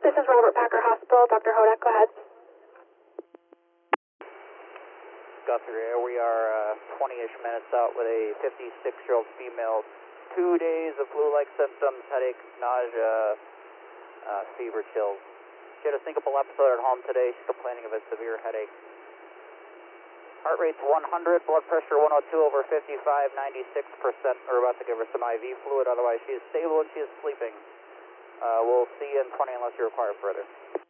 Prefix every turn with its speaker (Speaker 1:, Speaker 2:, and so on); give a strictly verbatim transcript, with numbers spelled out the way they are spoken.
Speaker 1: This is Robert Packer Hospital. Doctor Hodak, go ahead.
Speaker 2: Guthrie, here we are uh, twenty-ish minutes out with a fifty-six-year-old female. Two days of flu-like symptoms, headache, nausea, uh, fever, chills. She had a syncopal episode at home today. She's complaining of a severe headache. Heart rate's one hundred, blood pressure one oh two over fifty-five, ninety-six percent. We're about to give her some I V fluid, otherwise she is stable and she is sleeping. Uh, we'll see you in twenty unless you require further.